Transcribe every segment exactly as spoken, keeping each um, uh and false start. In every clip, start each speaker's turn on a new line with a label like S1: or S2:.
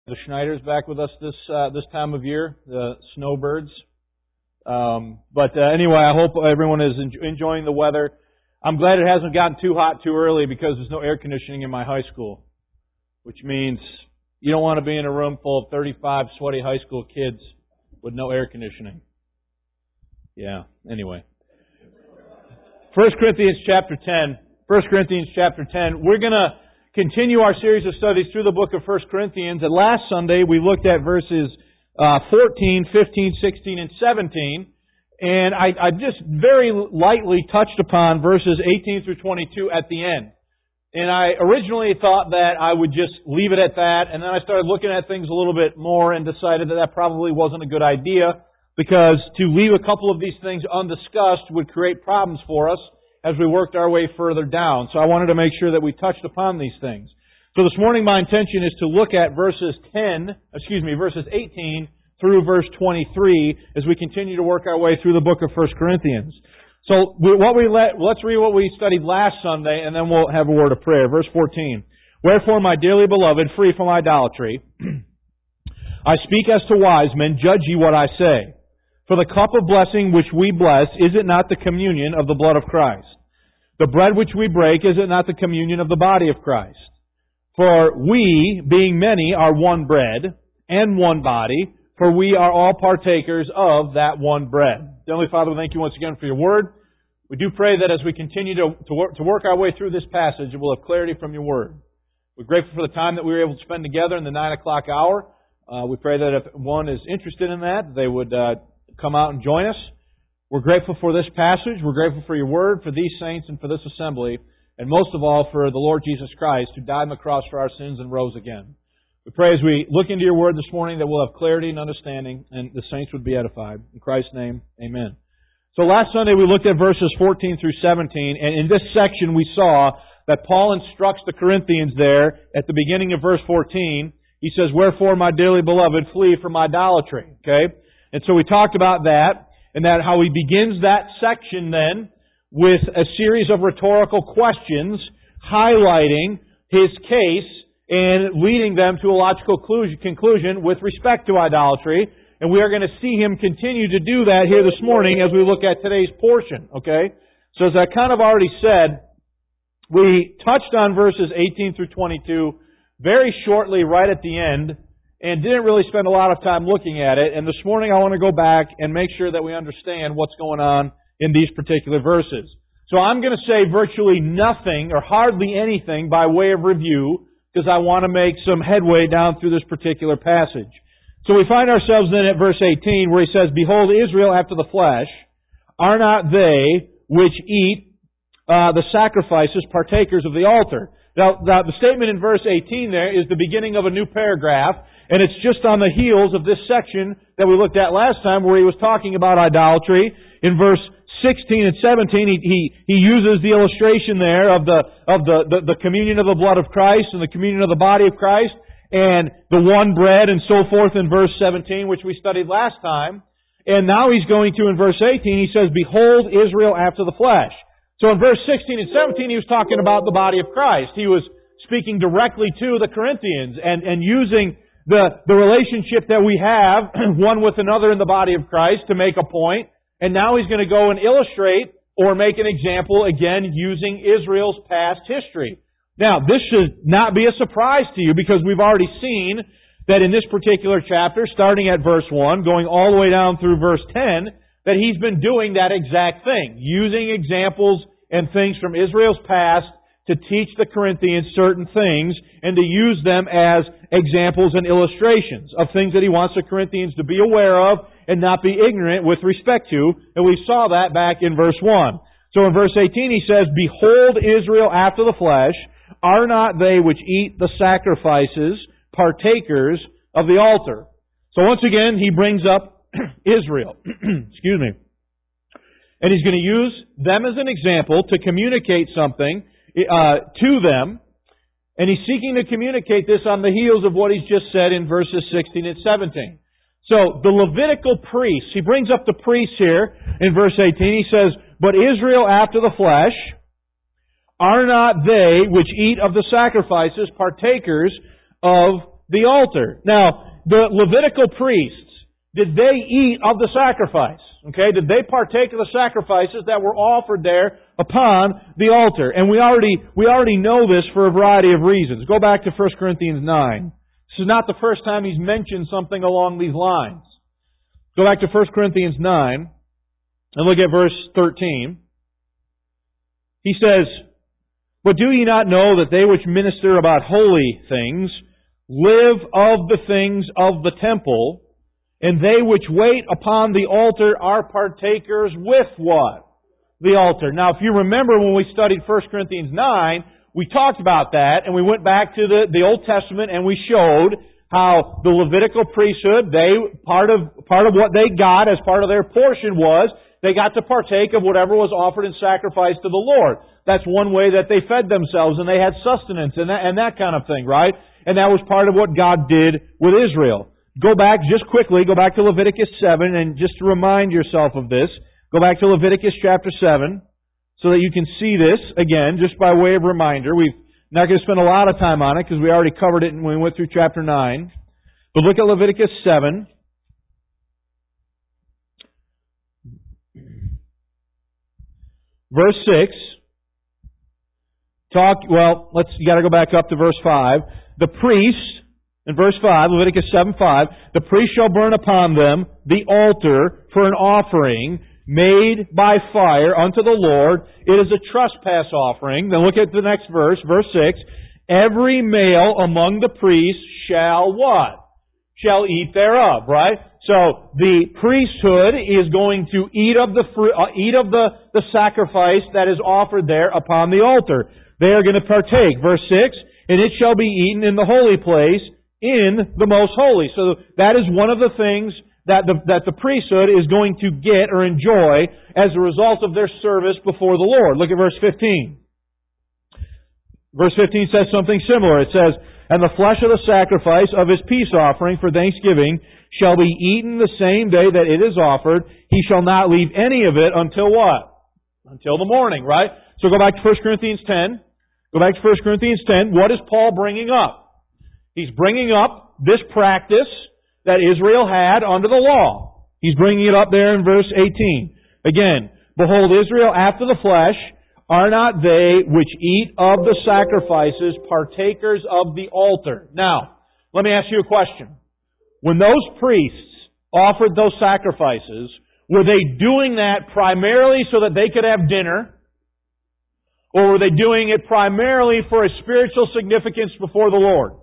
S1: The Schneiders back with us this uh, this time of year, the snowbirds. Um, but uh, anyway, I hope everyone is en- enjoying the weather. I'm glad it hasn't gotten too hot too early because there's no air conditioning in my high school, which means you don't want to be in a room full of thirty-five sweaty high school kids with no air conditioning. Yeah, anyway. First Corinthians chapter ten. First Corinthians chapter ten. We're going to continue our series of studies through the book of First Corinthians. And last Sunday we looked at verses uh, fourteen, fifteen, sixteen, and seventeen. And I, I just very lightly touched upon verses eighteen through twenty-two at the end. And I originally thought that I would just leave it at that. And then I started looking at things a little bit more and decided that that probably wasn't a good idea, because to leave a couple of these things undiscussed would create problems for us as we worked our way further down. So I wanted to make sure that we touched upon these things. So this morning my intention is to look at verses ten, excuse me, verses eighteen through verse twenty-three as we continue to work our way through the book of First Corinthians. So we, what we let, let's read what we studied last Sunday, and then we'll have a word of prayer. Verse fourteen. Wherefore, my dearly beloved, free from idolatry, I speak as to wise men, judge ye what I say. For the cup of blessing which we bless, is it not the communion of the blood of Christ? The bread which we break, is it not the communion of the body of Christ? For we, being many, are one bread and one body, for we are all partakers of that one bread. Heavenly Father, we thank you once again for your word. We do pray that as we continue to, to, work, to work our way through this passage, we'll have clarity from your word. We're grateful for the time that we were able to spend together in the nine o'clock hour. Uh, we pray that if one is interested in that, they would uh, come out and join us. We're grateful for this passage. We're grateful for your word, for these saints, and for this assembly. And most of all, for the Lord Jesus Christ, who died on the cross for our sins and rose again. We pray as we look into your word this morning that we'll have clarity and understanding, and the saints would be edified. In Christ's name, amen. So last Sunday we looked at verses fourteen through seventeen, and in this section we saw that Paul instructs the Corinthians there at the beginning of verse fourteen. He says, wherefore, my dearly beloved, flee from idolatry. Okay? And so we talked about that, and that how he begins that section then with a series of rhetorical questions highlighting his case and leading them to a logical conclusion with respect to idolatry. And we are going to see him continue to do that here this morning as we look at today's portion. Okay? So as I kind of already said, we touched on verses eighteen through twenty-two very shortly right at the end, and didn't really spend a lot of time looking at it. And this morning I want to go back and make sure that we understand what's going on in these particular verses. So I'm going to say virtually nothing or hardly anything by way of review, because I want to make some headway down through this particular passage. So we find ourselves then at verse eighteen, where he says, behold, Israel after the flesh, are not they which eat uh, the sacrifices partakers of the altar? Now, the statement in verse eighteen there is the beginning of a new paragraph, and it's just on the heels of this section that we looked at last time where he was talking about idolatry. In verse sixteen and seventeen, he, he, he uses the illustration there of the, of the, the, the communion of the blood of Christ and the communion of the body of Christ and the one bread and so forth in verse seventeen, which we studied last time. And now he's going to, in verse eighteen, he says, behold, Israel after the flesh. So in verse sixteen and seventeen, he was talking about the body of Christ. He was speaking directly to the Corinthians and, and using the, the relationship that we have one with another in the body of Christ to make a point. And now he's going to go and illustrate or make an example again using Israel's past history. Now, this should not be a surprise to you, because we've already seen that in this particular chapter, starting at verse one, going all the way down through verse ten, that he's been doing that exact thing, using examples and things from Israel's past to teach the Corinthians certain things and to use them as examples and illustrations of things that he wants the Corinthians to be aware of and not be ignorant with respect to. And we saw that back in verse one. So in verse eighteen he says, behold, Israel after the flesh, are not they which eat the sacrifices partakers of the altar? So once again he brings up Israel. Excuse me. And he's going to use them as an example to communicate something uh, to them. And he's seeking to communicate this on the heels of what he's just said in verses sixteen and seventeen. So the Levitical priests, he brings up the priests here in verse eighteen. He says, but Israel after the flesh, are not they which eat of the sacrifices partakers of the altar. Now, the Levitical priests, did they eat of the sacrifice? Okay, did they partake of the sacrifices that were offered there upon the altar? And we already, we already know this for a variety of reasons. Go back to First Corinthians nine. This is not the first time he's mentioned something along these lines. Go back to First Corinthians nine and look at verse thirteen. He says, "But do ye not know that they which minister about holy things live of the things of the temple, and they which wait upon the altar are partakers with what? The altar." Now, if you remember when we studied First Corinthians nine, we talked about that, and we went back to the, the Old Testament, and we showed how the Levitical priesthood, they, part of, part of what they got as part of their portion was, they got to partake of whatever was offered in sacrifice to the Lord. That's one way that they fed themselves, and they had sustenance, and that, and that kind of thing, right? And that was part of what God did with Israel. Go back, just quickly, go back to Leviticus seven, and just to remind yourself of this, go back to Leviticus chapter seven, so that you can see this, again, just by way of reminder. We're not going to spend a lot of time on it, because we already covered it when we went through chapter nine. But look at Leviticus seven. Verse six. Talk, well, let's, you gotta go back up to verse five. The priest, in verse five, Leviticus seven five, the priest shall burn upon them the altar for an offering made by fire unto the Lord. It is a trespass offering. Then look at the next verse, verse six. Every male among the priests shall what? Shall eat thereof, right? So the priesthood is going to eat of the fruit, uh, eat of the, the sacrifice that is offered there upon the altar. They are going to partake. Verse six, and it shall be eaten in the holy place, in the most holy. So that is one of the things that the, that the priesthood is going to get or enjoy as a result of their service before the Lord. Look at verse fifteen. Verse fifteen says something similar. It says, "And the flesh of the sacrifice of his peace offering for thanksgiving shall be eaten the same day that it is offered. He shall not leave any of it until what? Until the morning," right? So go back to First Corinthians ten. Go back to First Corinthians ten. What is Paul bringing up? He's bringing up this practice that Israel had under the law. He's bringing it up there in verse eighteen. Again, "Behold, Israel after the flesh, are not they which eat of the sacrifices partakers of the altar?" Now, let me ask you a question. When those priests offered those sacrifices, were they doing that primarily so that they could have dinner? Or were they doing it primarily for a spiritual significance before the Lord?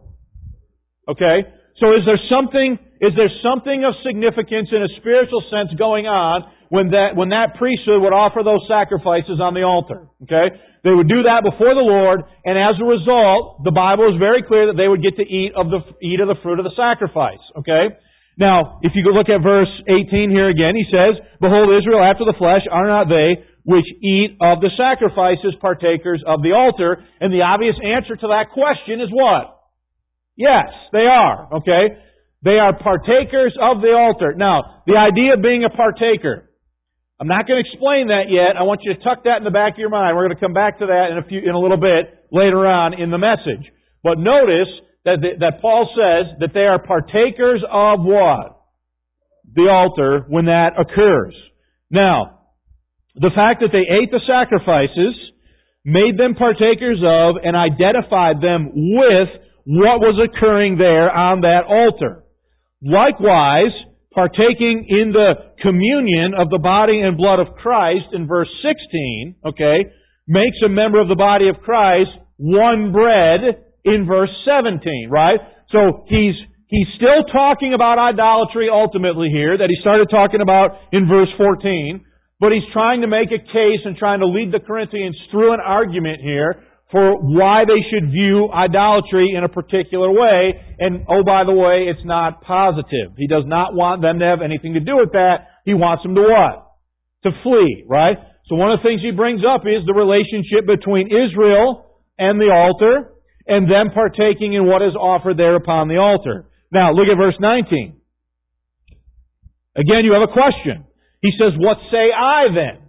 S1: Okay? So is there something, is there something of significance in a spiritual sense going on when that, when that priesthood would offer those sacrifices on the altar? Okay? They would do that before the Lord, and as a result, the Bible is very clear that they would get to eat of the, eat of the fruit of the sacrifice. Okay? Now, if you go look at verse eighteen here again, he says, "Behold, Israel after the flesh, are not they which eat of the sacrifices partakers of the altar?" And the obvious answer to that question is what? Yes, they are. Okay? They are partakers of the altar. Now, the idea of being a partaker, I'm not going to explain that yet. I want you to tuck that in the back of your mind. We're going to come back to that in a few, in a little bit later on in the message. But notice that, the, that Paul says that they are partakers of what? The altar when that occurs. Now, the fact that they ate the sacrifices made them partakers of and identified them with what was occurring there on that altar. Likewise, partaking in the communion of the body and blood of Christ in verse sixteen, okay, makes a member of the body of Christ one bread in verse seventeen, right? So he's he's still talking about idolatry ultimately here that he started talking about in verse fourteen, but he's trying to make a case and trying to lead the Corinthians through an argument here for why they should view idolatry in a particular way. And, oh, by the way, it's not positive. He does not want them to have anything to do with that. He wants them to what? To flee, right? So one of the things he brings up is the relationship between Israel and the altar and them partaking in what is offered there upon the altar. Now, look at verse nineteen. Again, you have a question. He says, "What say I then?"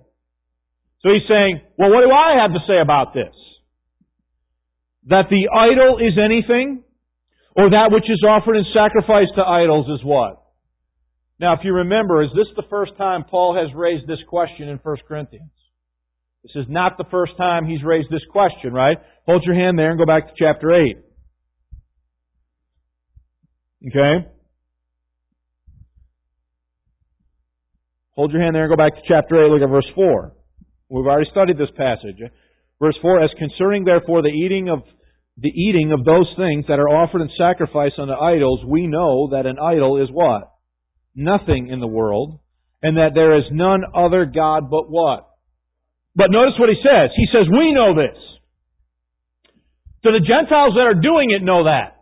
S1: So he's saying, well, what do I have to say about this? That the idol is anything Or that which is offered in sacrifice to idols is what? Now, if you remember, is this the first time Paul has raised this question in First Corinthians? This is not the first time he's raised this question, right? Hold your hand there and go back to chapter eight. Okay? Hold your hand there and go back to chapter eight. Look at verse four. We've already studied this passage. Verse four, as concerning therefore the eating of the eating of those things that are offered in sacrifice unto idols, we know that an idol is what? Nothing in the world, and that there is none other God but what? But notice what he says. He says, we know this. So the Gentiles that are doing it know that.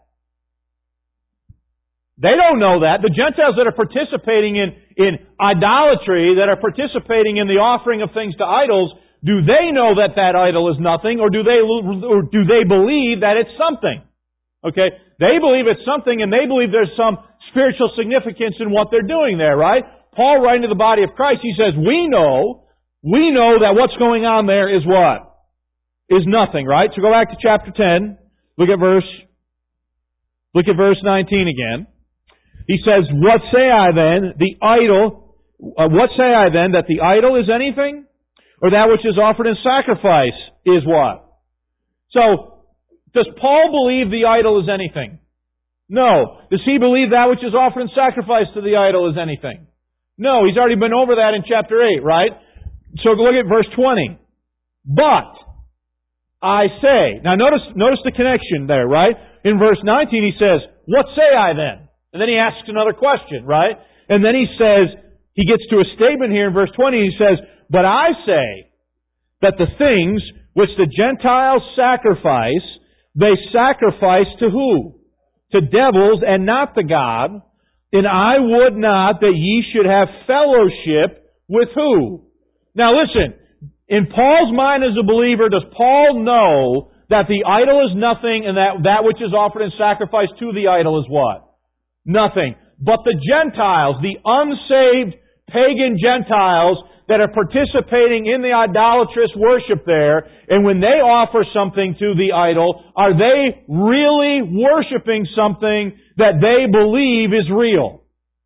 S1: They don't know that. The Gentiles that are participating in, in idolatry, that are participating in the offering of things to idols, do they know that that idol is nothing, or do they, or do they believe that it's something? Okay? They believe it's something, and they believe there's some spiritual significance in what they're doing there, right? Paul, writing to the body of Christ, he says, we know, we know that what's going on there is what? Is nothing, right? So go back to chapter ten. Look at verse, look at verse nineteen again. He says, what say I then, the idol, uh, what say I then, that the idol is anything? Or that which is offered in sacrifice is what? So, does Paul believe the idol is anything? No. Does he believe that which is offered in sacrifice to the idol is anything? No. He's already been over that in chapter eight, right? So look at verse twenty. But, I say. Now notice, notice the connection there, right? In verse nineteen he says, what say I then? And then he asks another question, right? And then he says, he gets to a statement here in verse twenty, he says, but I say that the things which the Gentiles sacrifice, they sacrifice to who? To devils and not to God. And I would not that ye should have fellowship with who? Now listen, in Paul's mind as a believer, does Paul know that the idol is nothing and that that which is offered in sacrifice to the idol is what? Nothing. But the Gentiles, the unsaved pagan Gentiles that are participating in the idolatrous worship there, and when they offer something to the idol, are they really worshiping something that they believe is real?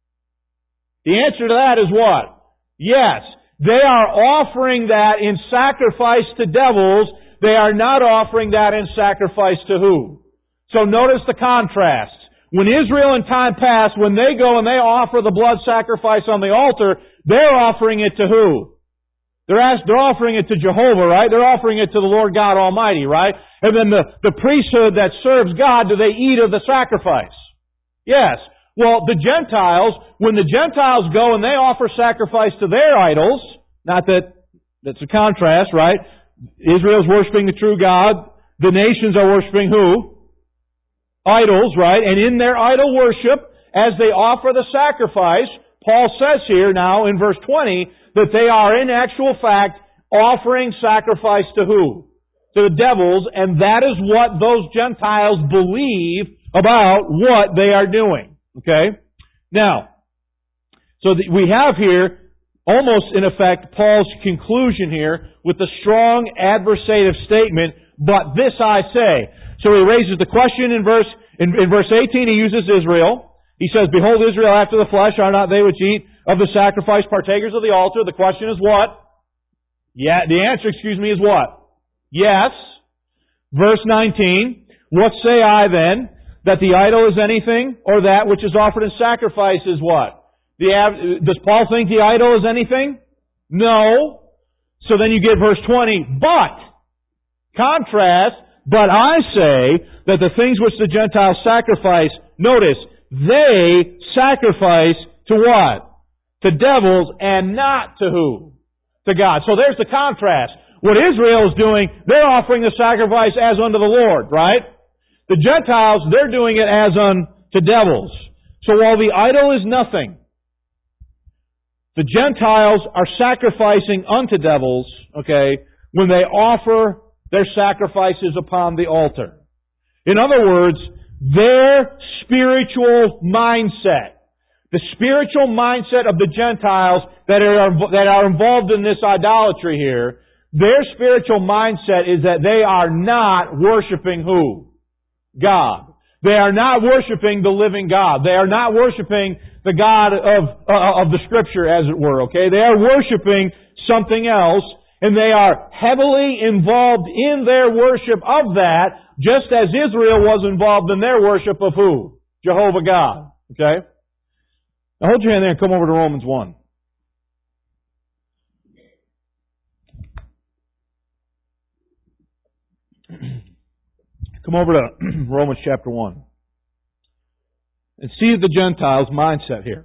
S1: The answer to that is what? Yes. They are offering that in sacrifice to devils. They are not offering that in sacrifice to who? So notice the contrast. When Israel in time past, when they go and they offer the blood sacrifice on the altar, they're offering it to who? They're, asked, they're offering it to Jehovah, right? They're offering it to the Lord God Almighty, right? And then the, the priesthood that serves God, do they eat of the sacrifice? Yes. Well, the Gentiles, when the Gentiles go and they offer sacrifice to their idols, not that that's a contrast, right? Israel's worshiping the true God. The nations are worshiping who? Idols, right? And in their idol worship, as they offer the sacrifice, Paul says here now in verse twenty that they are in actual fact offering sacrifice to who? To the devils, and that is what those Gentiles believe about what they are doing. Okay? Now, so we have here almost in effect Paul's conclusion here with the strong adversative statement, but this I say. So he raises the question in verse, in, in verse eighteen, he uses Israel. He says, behold, Israel after the flesh, are not they which eat of the sacrifice partakers of the altar? The question is what? Yeah, the answer, excuse me, is what? Yes. Verse nineteen, what say I then? That the idol is anything, or that which is offered in sacrifice is what? The, does Paul think the idol is anything? No. So then you get verse twenty, but, contrast, but I say that the things which the Gentiles sacrifice, notice, they sacrifice to what? To devils and not to who? To God. So there's the contrast. What Israel is doing, they're offering the sacrifice as unto the Lord, right? The Gentiles, they're doing it as unto devils. So while the idol is nothing, the Gentiles are sacrificing unto devils, okay, when they offer their sacrifices upon the altar. In other words, their spiritual mindset, the spiritual mindset of the Gentiles that are, that are involved in this idolatry here, their spiritual mindset is that they are not worshiping who? God. They are not worshiping the living God. They are not worshiping the God of, uh, of the Scripture, as it were, okay? They are worshiping something else, and they are heavily involved in their worship of that, just as Israel was involved in their worship of who? Jehovah God, okay? Now hold your hand there and come over to Romans one. Come over to Romans chapter one. And see the Gentiles' mindset here.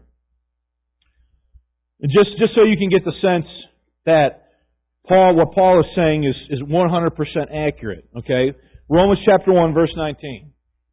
S1: And just, just so you can get the sense that Paul, what Paul is saying is, is one hundred percent accurate. Okay? Romans chapter one, verse nineteen.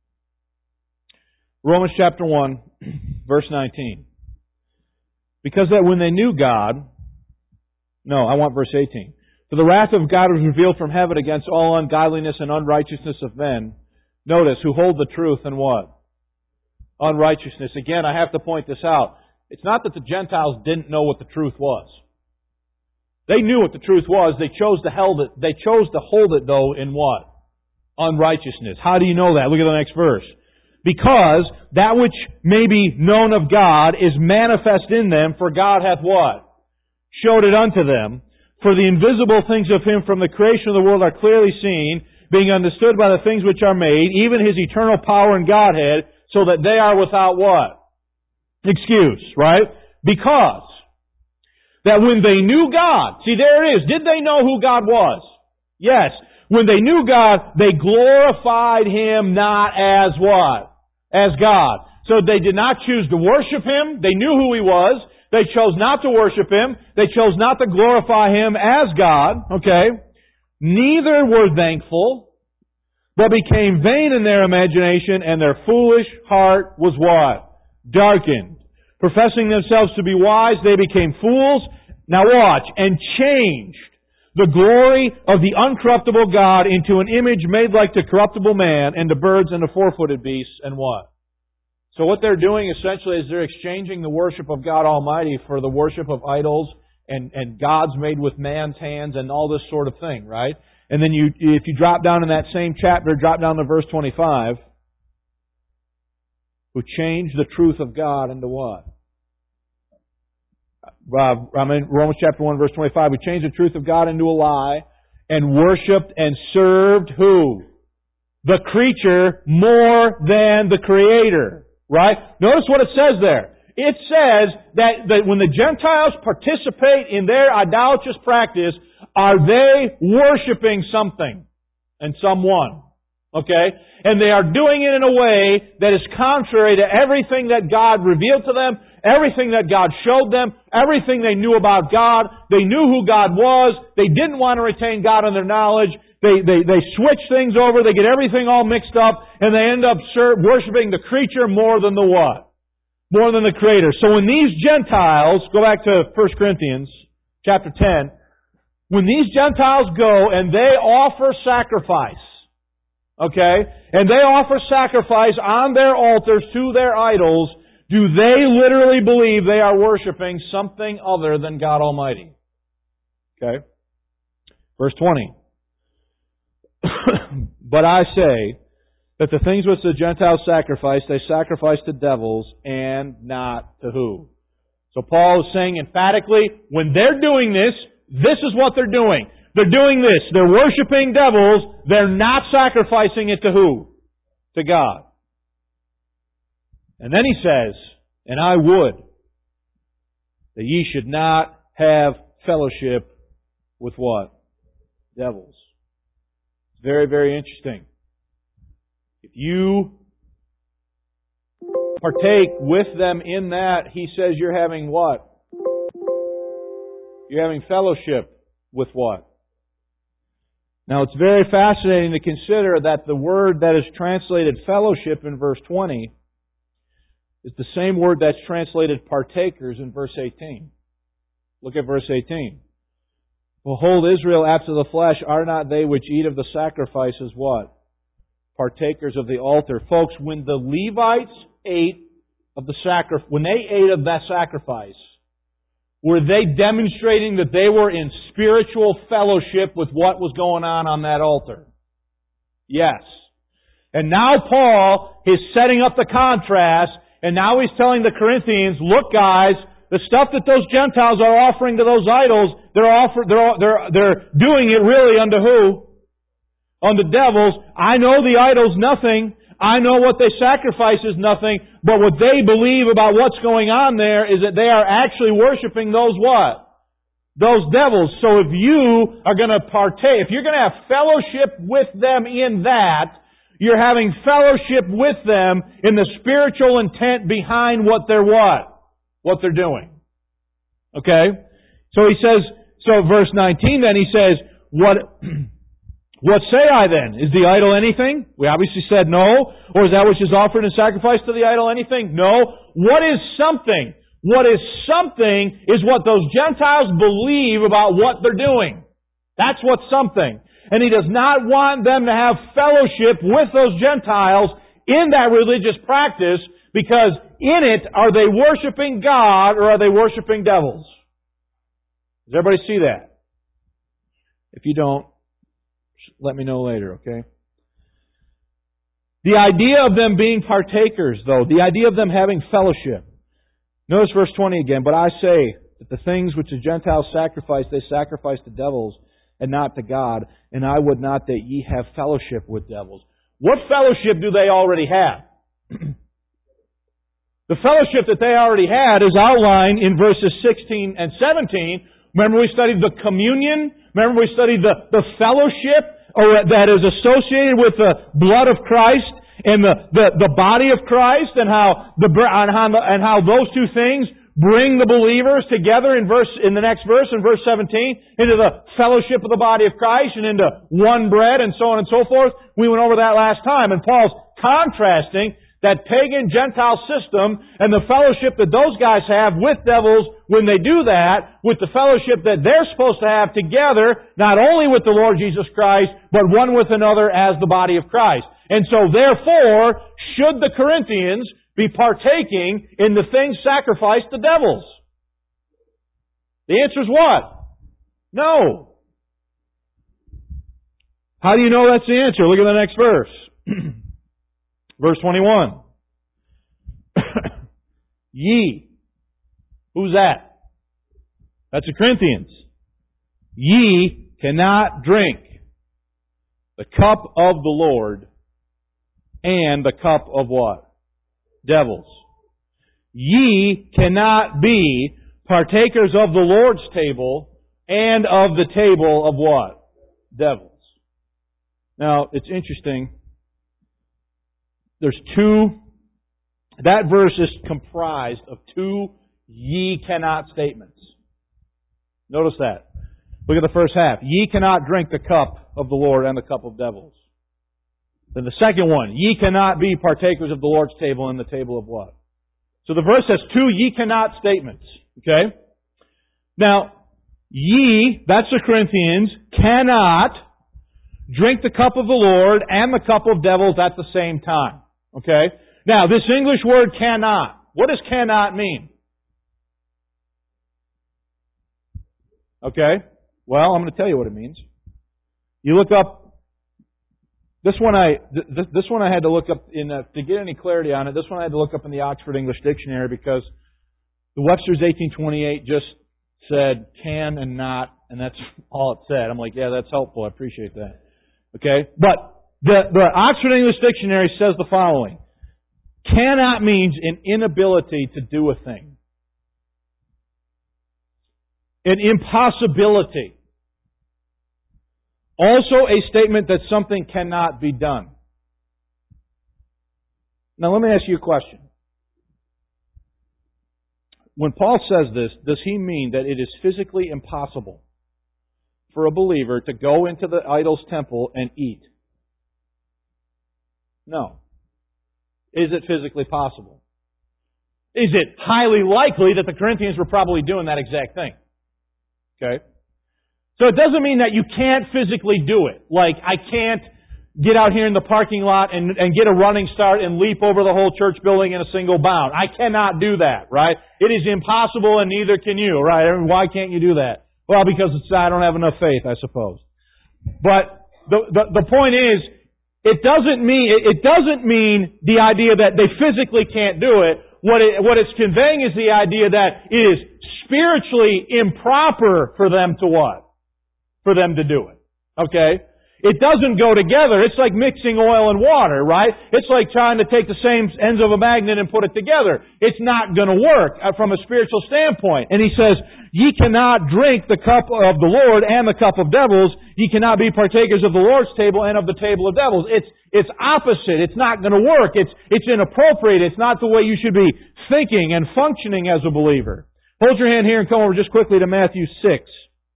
S1: Romans chapter one, verse nineteen. Because that when they knew God, no, I want verse eighteen. For the wrath of God was revealed from heaven against all ungodliness and unrighteousness of men. Notice, who hold the truth and what? Unrighteousness. Again, I have to point this out. It's not that the Gentiles didn't know what the truth was. They knew what the truth was. They chose to hold it. They chose to hold it, though, in what? Unrighteousness. How do you know that? Look at the next verse. Because that which may be known of God is manifest in them, for God hath what? Showed it unto them. For the invisible things of Him from the creation of the world are clearly seen, being understood by the things which are made, even His eternal power and Godhead, so that they are without what? Excuse, right? Because that when they knew God, see there it is, did they know who God was? Yes. When they knew God, they glorified Him not as what? As God. So they did not choose to worship Him. They knew who He was. They chose not to worship Him. They chose not to glorify Him as God. Okay? Neither were thankful, but became vain in their imagination, and their foolish heart was what? Darkened. Professing themselves to be wise, they became fools. Now watch. And changed the glory of the uncorruptible God into an image made like the corruptible man, and to birds and to four-footed beasts, and what? So what they're doing essentially is they're exchanging the worship of God Almighty for the worship of idols and, and gods made with man's hands and all this sort of thing, right? And then you, if you drop down in that same chapter, drop down to verse twenty-five, who changed the truth of God into what? Uh, I mean, Romans chapter one, verse twenty-five, who changed the truth of God into a lie and worshipped and served who? The creature more than the Creator. Right? Notice what it says there. It says that, that when the Gentiles participate in their idolatrous practice, are they worshiping something and someone? Okay? And they are doing it in a way that is contrary to everything that God revealed to them, everything that God showed them, everything they knew about God. They knew who God was. They didn't want to retain God in their knowledge. They, they, they switch things over, they get everything all mixed up, and they end up worshiping the creature more than the what? More than the Creator. So when these Gentiles, go back to First Corinthians chapter ten, when these Gentiles go and they offer sacrifice, okay, and they offer sacrifice on their altars to their idols, do they literally believe they are worshiping something other than God Almighty? Okay. Verse twenty. But I say that the things which the Gentiles sacrifice, they sacrifice to devils and not to who? So Paul is saying emphatically, when they're doing this, this is what they're doing. They're doing this. They're worshiping devils. They're not sacrificing it to who? To God. And then he says, and I would that ye should not have fellowship with what? Devils. Very, very interesting. If you partake with them in that, he says you're having what? You're having fellowship with what? Now it's very fascinating to consider that the word that is translated fellowship in verse twenty is the same word that's translated partakers in verse eighteen. Look at verse eighteen. Behold, Israel after the flesh, are not they which eat of the sacrifices what? Partakers of the altar. Folks, when the Levites ate of the sacrifice, when they ate of that sacrifice, were they demonstrating that they were in spiritual fellowship with what was going on on that altar? Yes. And now Paul is setting up the contrast, and now he's telling the Corinthians, look guys, the stuff that those Gentiles are offering to those idols, they're offer, they're, they're, they're doing it really unto who? Unto devils. I know the idol's nothing. I know what they sacrifice is nothing. But what they believe about what's going on there is that they are actually worshiping those what? Those devils. So if you are going to partake, if you're going to have fellowship with them in that, you're having fellowship with them in the spiritual intent behind what they're what? What they're doing. Okay? So he says, so verse nineteen then he says, what, what say I then? Is the idol anything? We obviously said no. Or is that which is offered in sacrifice to the idol anything? No. What is something? What is something is what those Gentiles believe about what they're doing. That's what's something. And he does not want them to have fellowship with those Gentiles in that religious practice, because in it, are they worshiping God or are they worshiping devils? Does everybody see that? If you don't, let me know later, okay? The idea of them being partakers, though, the idea of them having fellowship. Notice verse twenty again. But I say that the things which the Gentiles sacrifice, they sacrifice to devils and not to God, and I would not that ye have fellowship with devils. What fellowship do they already have? The fellowship that they already had is outlined in verses sixteen and seventeen. Remember we studied the communion? Remember we studied the, the fellowship or that is associated with the blood of Christ and the, the, the body of Christ, and how the and how, and how those two things bring the believers together in verse in the next verse, in verse seventeen, into the fellowship of the body of Christ and into one bread and so on and so forth. We went over that last time, and Paul's contrasting that pagan Gentile system and the fellowship that those guys have with devils when they do that, with the fellowship that they're supposed to have together, not only with the Lord Jesus Christ, but one with another as the body of Christ. And so therefore, should the Corinthians be partaking in the things sacrificed to devils? The answer is what? No. How do you know that's the answer? Look at the next verse. Verse twenty-one. Ye. Who's that? That's the Corinthians. Ye cannot drink the cup of the Lord and the cup of what? Devils. Ye cannot be partakers of the Lord's table and of the table of what? Devils. Now, it's interesting. There's two, that verse is comprised of two ye cannot statements. Notice that. Look at the first half. Ye cannot drink the cup of the Lord and the cup of devils. Then the second one, ye cannot be partakers of the Lord's table and the table of what? So the verse has two ye cannot statements. Okay? Now, ye, that's the Corinthians, cannot drink the cup of the Lord and the cup of devils at the same time. Okay? Now, this English word cannot. What does cannot mean? Okay? Well, I'm going to tell you what it means. You look up, this one I, th- this one I had to look up in, uh, to get any clarity on it, this one I had to look up in the Oxford English Dictionary, because the Webster's eighteen twenty-eight just said can and not, and that's all it said. I'm like, yeah, that's helpful. I appreciate that. Okay? But the, the Oxford English Dictionary says the following. Cannot means an inability to do a thing. An impossibility. Also a statement that something cannot be done. Now let me ask you a question. When Paul says this, does he mean that it is physically impossible for a believer to go into the idol's temple and eat? No. Is it physically possible? Is it highly likely that the Corinthians were probably doing that exact thing? Okay? So it doesn't mean that you can't physically do it. Like, I can't get out here in the parking lot and, and get a running start and leap over the whole church building in a single bound. I cannot do that, right? It is impossible, and neither can you, right? Why can't you do that? Well, because it's, I don't have enough faith, I suppose. But the, the, the point is, it doesn't mean, it doesn't mean the idea that they physically can't do it. What it, what it's conveying is the idea that it is spiritually improper for them to what? For them to do it. Okay? It doesn't go together. It's like mixing oil and water, right? It's like trying to take the same ends of a magnet and put it together. It's not going to work from a spiritual standpoint. And he says, ye cannot drink the cup of the Lord and the cup of devils. Ye cannot be partakers of the Lord's table and of the table of devils. It's, it's opposite. It's not going to work. It's, it's inappropriate. It's not the way you should be thinking and functioning as a believer. Hold your hand here and come over just quickly to Matthew six.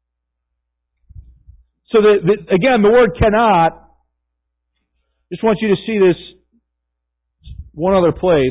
S1: So that, that, again, the word cannot, just want you to see this one other place.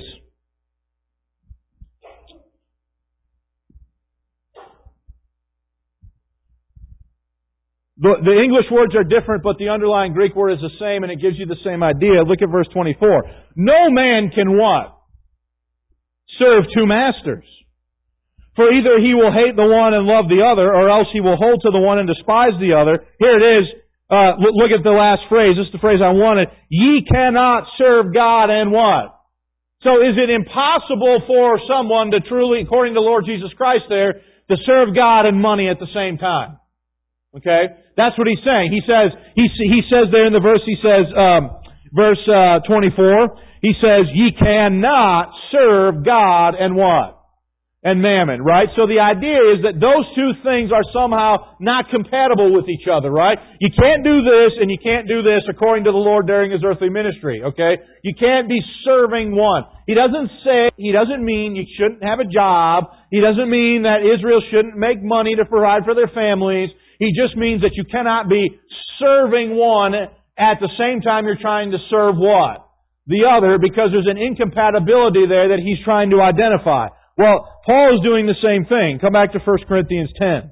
S1: The, the English words are different, but the underlying Greek word is the same, and it gives you the same idea. Look at verse twenty-four. No man can what? Serve two masters. For either he will hate the one and love the other, or else he will hold to the one and despise the other. Here it is. Uh, look at the last phrase. This is the phrase I wanted. Ye cannot serve God and what? So is it impossible for someone to truly, according to Lord Jesus Christ there, to serve God and money at the same time? Okay? That's what he's saying. He says, he, he says there in the verse, he says, um, verse uh, twenty-four, he says, ye cannot serve God and what? And mammon, right? So the idea is that those two things are somehow not compatible with each other, right? You can't do this and you can't do this according to the Lord during His earthly ministry, okay? You can't be serving one. He doesn't say, He doesn't mean you shouldn't have a job. He doesn't mean that Israel shouldn't make money to provide for their families. He just means that you cannot be serving one at the same time you're trying to serve what? The other, because there's an incompatibility there that He's trying to identify. Well, Paul is doing the same thing. Come back to First Corinthians ten.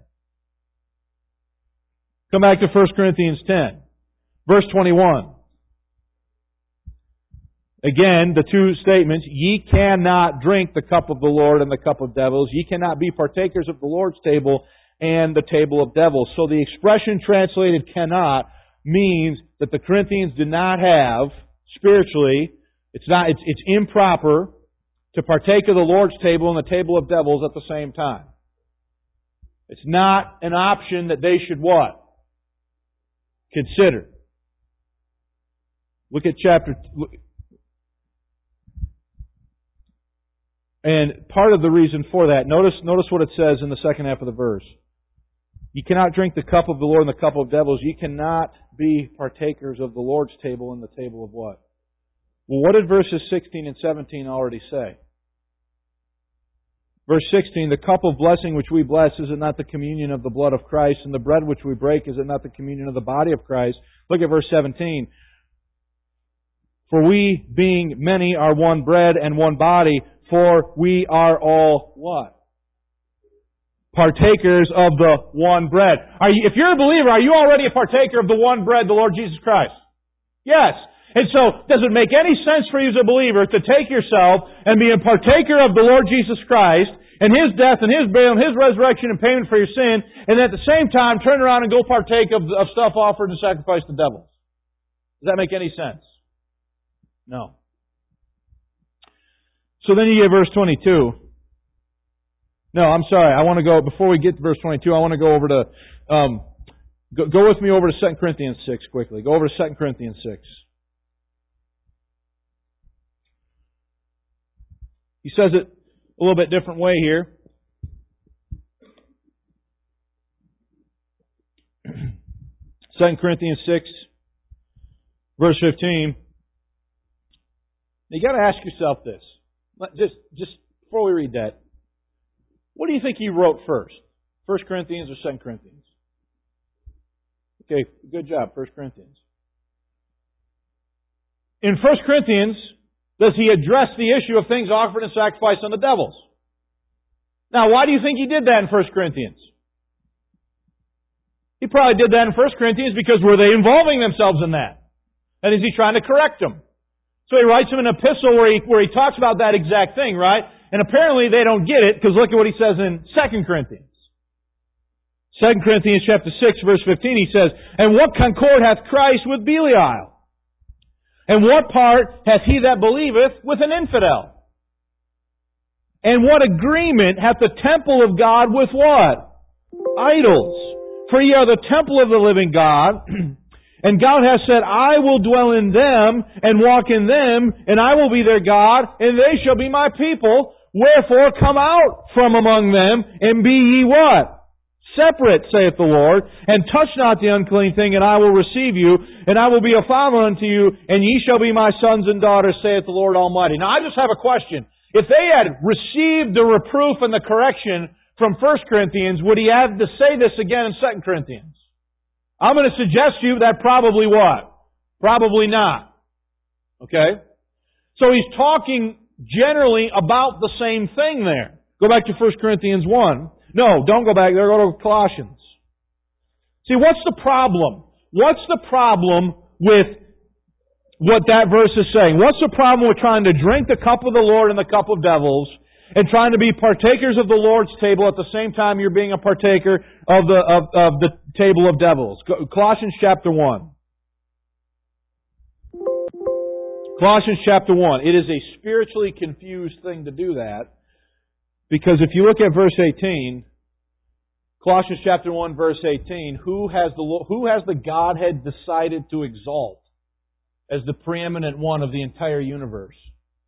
S1: Come back to First Corinthians ten. Verse twenty-one. Again, the two statements. Ye cannot drink the cup of the Lord and the cup of devils. Ye cannot be partakers of the Lord's table and the table of devils. So the expression translated cannot means that the Corinthians did not have, spiritually, it's not, it's, it's improper to partake of the Lord's table and the table of devils at the same time. It's not an option that they should what? Consider. Look at chapter... Look, and part of the reason for that, notice, notice what it says in the second half of the verse. Ye cannot drink the cup of the Lord and the cup of devils. Ye cannot be partakers of the Lord's table and the table of what? Well, what did verses sixteen and seventeen already say? Verse sixteen, the cup of blessing which we bless, is it not the communion of the blood of Christ? And the bread which we break, is it not the communion of the body of Christ? Look at verse seventeen. For we, being many, are one bread and one body, for we are all what? Partakers of the one bread. Are you, if you're a believer, are you already a partaker of the one bread, the Lord Jesus Christ? Yes. And so, does it make any sense for you as a believer to take yourself and be a partaker of the Lord Jesus Christ and His death and His burial and His resurrection and payment for your sin, and at the same time turn around and go partake of, of stuff offered and sacrificed to devils? Does that make any sense? No. So then you get verse twenty-two. No, I'm sorry. I want to go, before we get to verse twenty-two, I want to go over to, um, go, go with me over to Second Corinthians six quickly. Go over to Second Corinthians six. He says it a little bit different way here. Second Corinthians six, verse fifteen. You got to ask yourself this. Just, just before we read that, what do you think he wrote first? First Corinthians or Second Corinthians? Okay, good job, First Corinthians. In First Corinthians, does he address the issue of things offered and sacrificed unto devils? Now, why do you think he did that in First Corinthians? He probably did that in First Corinthians because were they involving themselves in that? And is he trying to correct them? So he writes them an epistle where he, where he talks about that exact thing, right? And apparently they don't get it, because look at what he says in Second Corinthians. Second Corinthians chapter six, verse fifteen, he says, and what concord hath Christ with Belial? And what part hath he that believeth with an infidel? And what agreement hath the temple of God with what? Idols. For ye are the temple of the living God, and God hath said, I will dwell in them, and walk in them, and I will be their God, and they shall be my people. Wherefore come out from among them, and be ye what? Separate, saith the Lord, and touch not the unclean thing, and I will receive you, and I will be a father unto you, and ye shall be my sons and daughters, saith the Lord Almighty. Now I just have a question. If they had received the reproof and the correction from First Corinthians, would he have to say this again in Second Corinthians? I'm going to suggest to you that probably what? Probably not. Okay? So he's talking generally about the same thing there. Go back to First Corinthians one. No, don't go back there. Go to Colossians. See, what's the problem? What's the problem with what that verse is saying? What's the problem with trying to drink the cup of the Lord and the cup of devils and trying to be partakers of the Lord's table at the same time you're being a partaker of the of, of the table of devils? Colossians chapter one. Colossians chapter one. It is a spiritually confused thing to do that. Because if you look at verse eighteen, Colossians chapter one, verse eighteen, who has the who has the Godhead decided to exalt as the preeminent one of the entire universe?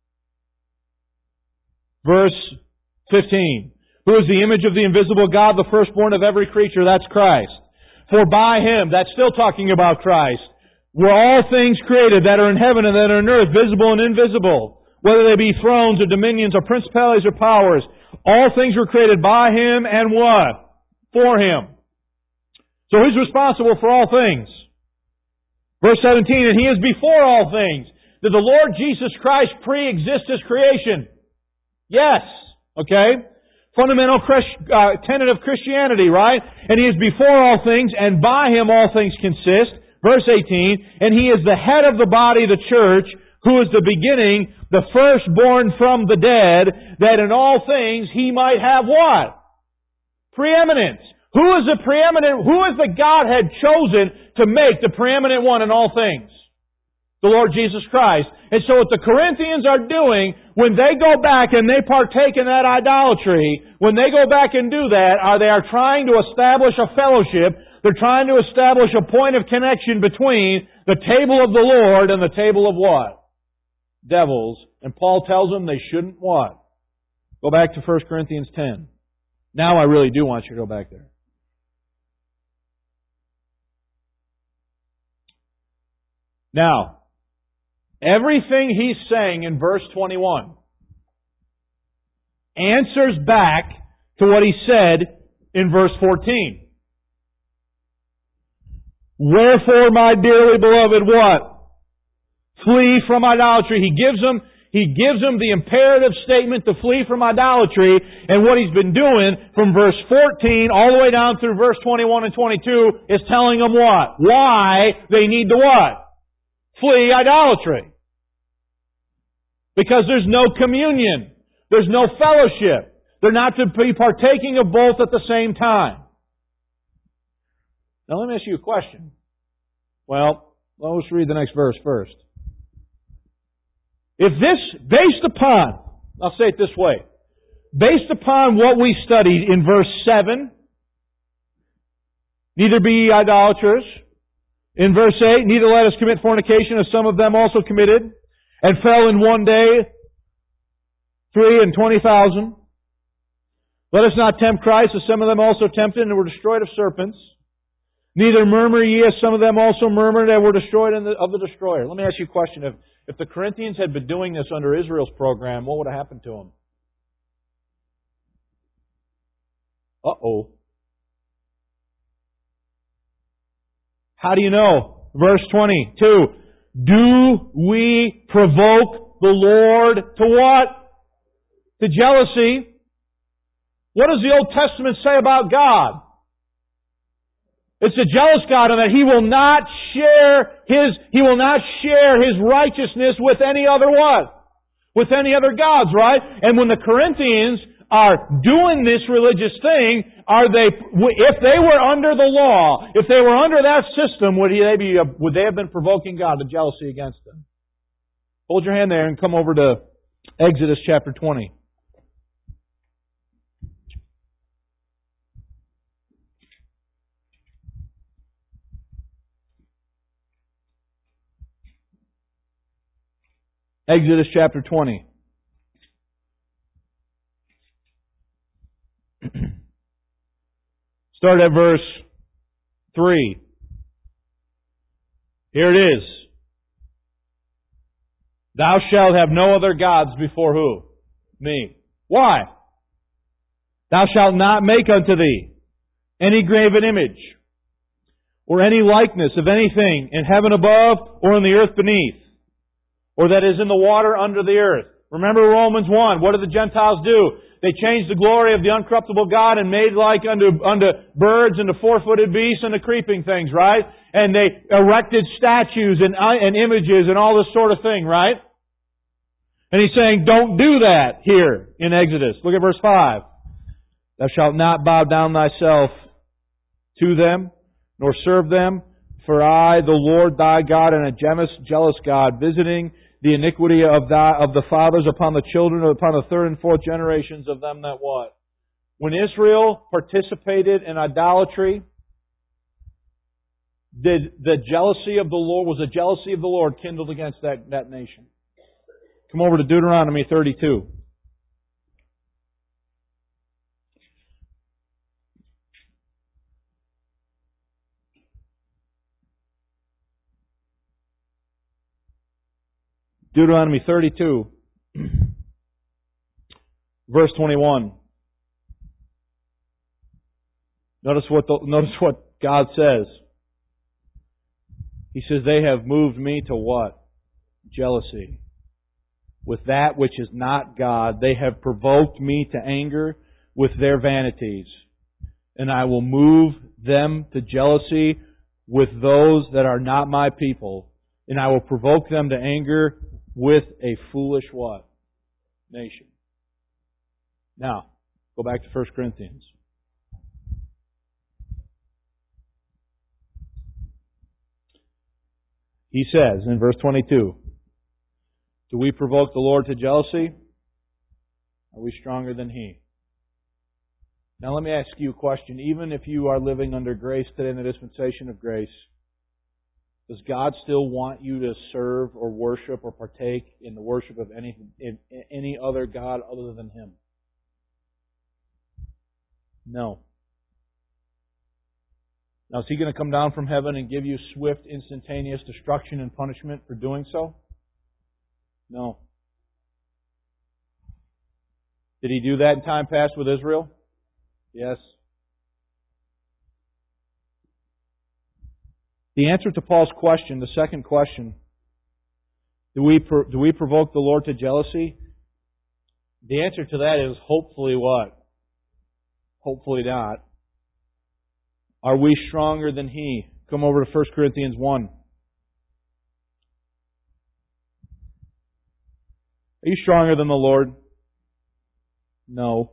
S1: Verse fifteen, who is the image of the invisible God, the firstborn of every creature? That's Christ. For by Him, that's still talking about Christ, were all things created that are in heaven and that are in earth, visible and invisible, whether they be thrones or dominions or principalities or powers. All things were created by Him and what? For Him. So who's responsible for all things? Verse seventeen, and He is before all things. Did the Lord Jesus Christ pre-exist His creation? Yes. Okay? Fundamental uh, tenet of Christianity, right? And He is before all things, and by Him all things consist. Verse eighteen, and He is the head of the body, the church, who is the beginning, the firstborn from the dead, that in all things He might have what? Preeminence. Who is the preeminent, who is the Godhead chosen to make the preeminent one in all things? The Lord Jesus Christ. And so what the Corinthians are doing, when they go back and they partake in that idolatry, when they go back and do that, are they are trying to establish a fellowship. They're trying to establish a point of connection between the table of the Lord and the table of what? Devils. And Paul tells them they shouldn't what? Go back to First Corinthians ten. Now I really do want you to go back there. Now, everything he's saying in verse twenty-one answers back to what he said in verse fourteen. Wherefore, my dearly beloved, what? Flee from idolatry. He gives them, he gives them the imperative statement to flee from idolatry, and what he's been doing from verse fourteen all the way down through verse twenty-one and twenty-two is telling them what? Why they need to what? Flee idolatry. Because there's no communion. There's no fellowship. They're not to be partaking of both at the same time. Now let me ask you a question. Well, let's read the next verse first. If this, based upon, I'll say it this way, based upon what we studied in verse seven, neither be ye idolaters. In verse eight, neither let us commit fornication as some of them also committed, and fell in one day three and twenty thousand. Let us not tempt Christ as some of them also tempted and were destroyed of serpents. Neither murmur ye as some of them also murmured and were destroyed in the, of the destroyer. Let me ask you a question. If, if the Corinthians had been doing this under Israel's program, what would have happened to them? Uh-oh. How do you know? Verse twenty-two. Do we provoke the Lord to what? To jealousy. What does the Old Testament say about God? It's a jealous God in that He will not share His, He will not share His righteousness with any other what? With any other gods, right? And when the Corinthians are doing this religious thing, are they, if they were under the law, if they were under that system, would they be, would they have been provoking God to jealousy against them? Hold your hand there and come over to Exodus chapter twenty. Exodus chapter twenty. Start at verse three. Here it is. Thou shalt have no other gods before who? Me. Why? Thou shalt not make unto thee any graven image, or any likeness of anything in heaven above, or in the earth beneath, or that is in the water under the earth. Remember Romans one. What did the Gentiles do? They changed the glory of the uncorruptible God and made like unto, unto birds and to four-footed beasts and to creeping things, right? And they erected statues and, and images and all this sort of thing, right? And He's saying, don't do that here in Exodus. Look at verse five. Thou shalt not bow down thyself to them, nor serve them, for I, the Lord thy God, am a jealous, jealous God, visiting the iniquity of thy, of the fathers upon the children, upon the third and fourth generations of them that what? When Israel participated in idolatry, did the jealousy of the Lord, was the jealousy of the Lord kindled against that, that nation? Come over to Deuteronomy thirty-two. Deuteronomy thirty-two, verse twenty-one. Notice what the, notice what God says. He says, they have moved me to what? Jealousy. With that which is not God, they have provoked me to anger with their vanities. And I will move them to jealousy with those that are not my people. And I will provoke them to anger with a foolish what? Nation. Now, go back to First Corinthians. He says in verse twenty-two, do we provoke the Lord to jealousy? Are we stronger than He? Now let me ask you a question. Even if you are living under grace today in the dispensation of grace, does God still want you to serve or worship or partake in the worship of any, in, in any other God other than Him? No. Now, is He going to come down from heaven and give you swift, instantaneous destruction and punishment for doing so? No. Did He do that in time past with Israel? Yes. The answer to Paul's question, the second question, do we do we provoke the Lord to jealousy? The answer to that is hopefully what? Hopefully not. Are we stronger than He? Come over to First Corinthians one. Are you stronger than the Lord? No.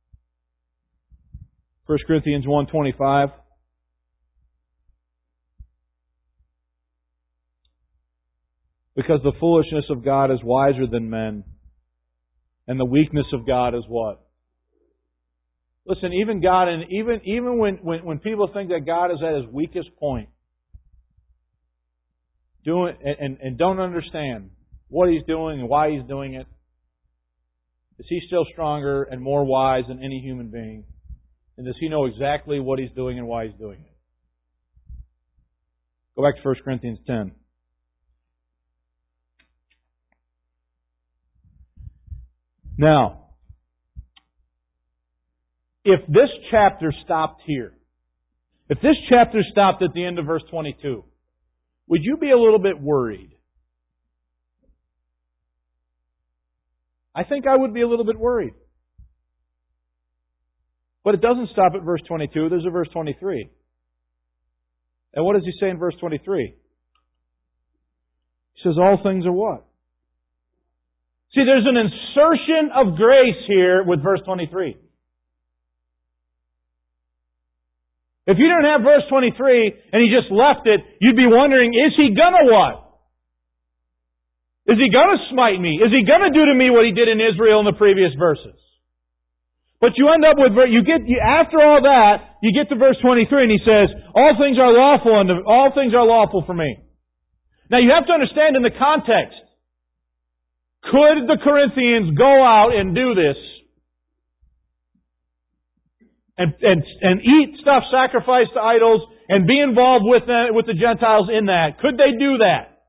S1: First Corinthians one twenty-five. Because the foolishness of God is wiser than men, and the weakness of God is what? Listen, even God, and even even when, when, when people think that God is at His weakest point, doing and, and, and don't understand what He's doing and why He's doing it, is He still stronger and more wise than any human being? And does He know exactly what He's doing and why He's doing it? Go back to First Corinthians ten. Now, if this chapter stopped here, if this chapter stopped at the end of verse twenty-two, would you be a little bit worried? I think I would be a little bit worried. But it doesn't stop at verse twenty-two. There's a verse twenty-three. And what does He say in verse twenty-three? He says, all things are what? See, there's an insertion of grace here with verse twenty-three. If you didn't have verse twenty-three and He just left it, you'd be wondering, is He gonna what? Is He going to smite me? Is He going to do to me what He did in Israel in the previous verses? But you end up with, you get, you, after all that, you get to verse twenty-three and He says, all things are lawful unto, all things are lawful for me. Now you have to understand in the context, could the Corinthians go out and do this and, and, and eat stuff sacrificed to idols and be involved with the, with the Gentiles in that? Could they do that?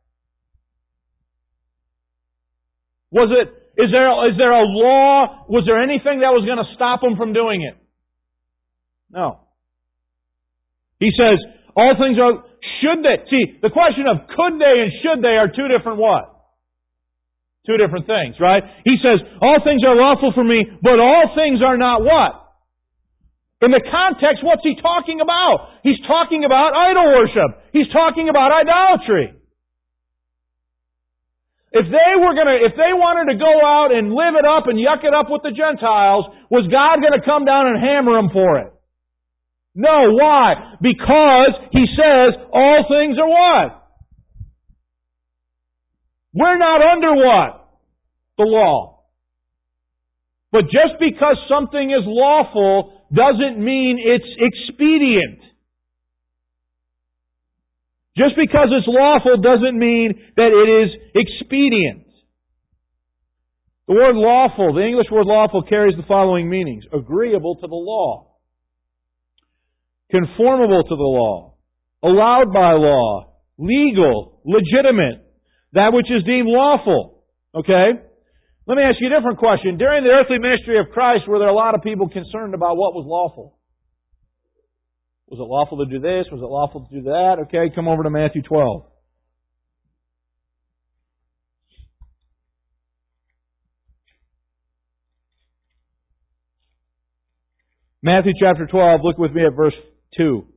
S1: Was it, is there, is there a law? Was there anything that was going to stop them from doing it? No. He says, all things are, should they? See, the question of could they and should they are two different what? Two different things, right? He says, all things are lawful for me, but all things are not what? In the context, what's he talking about? He's talking about idol worship. He's talking about idolatry. If they were gonna, if they wanted to go out and live it up and yuck it up with the Gentiles, was God gonna come down and hammer them for it? No. Why? Because He says all things are what? We're not under what? The law. But just because something is lawful doesn't mean it's expedient. Just because it's lawful doesn't mean that it is expedient. The word lawful, the English word lawful, carries the following meanings. Agreeable to the law. Conformable to the law. Allowed by law. Legal. Legitimate. That which is deemed lawful. Okay? Let me ask you a different question. During the earthly ministry of Christ, were there a lot of people concerned about what was lawful? Was it lawful to do this? Was it lawful to do that? Okay, come over to Matthew twelve. Matthew chapter twelve, look with me at verse two.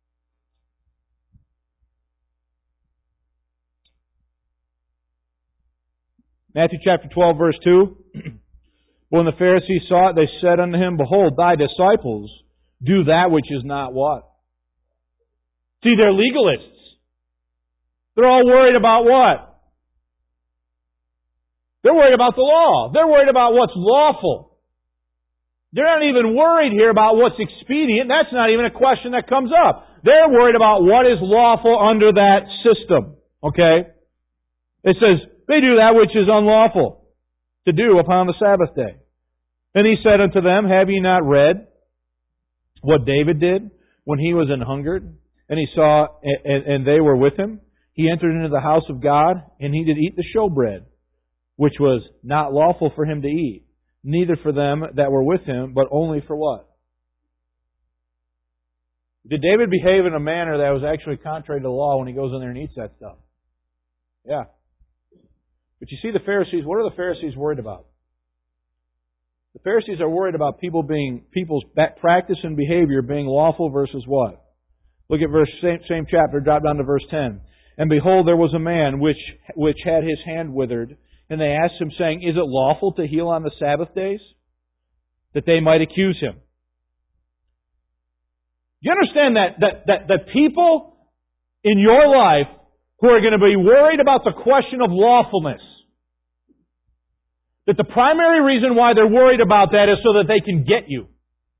S1: Matthew chapter twelve, verse two. When the Pharisees saw it, they said unto Him, Behold, thy disciples do that which is not what? See, they're legalists. They're all worried about what? They're worried about the law. They're worried about what's lawful. They're not even worried here about what's expedient. That's not even a question that comes up. They're worried about what is lawful under that system. Okay? It says, they do that which is unlawful to do upon the Sabbath day. And He said unto them, Have ye not read what David did when he was an hungered, and he saw, and, and they were with him? He entered into the house of God, and he did eat the showbread, which was not lawful for him to eat, neither for them that were with him, but only for what? Did David behave in a manner that was actually contrary to the law when he goes in there and eats that stuff? Yeah. But you see the Pharisees, what are the Pharisees worried about? The Pharisees are worried about people being, people's practice and behavior being lawful versus what? Look at verse, same, same chapter, drop down to verse ten. And behold, there was a man which, which had his hand withered, and they asked him, saying, Is it lawful to heal on the Sabbath days? That they might accuse him. You understand that, that, that, that people in your life who are going to be worried about the question of lawfulness, that the primary reason why they're worried about that is so that they can get you.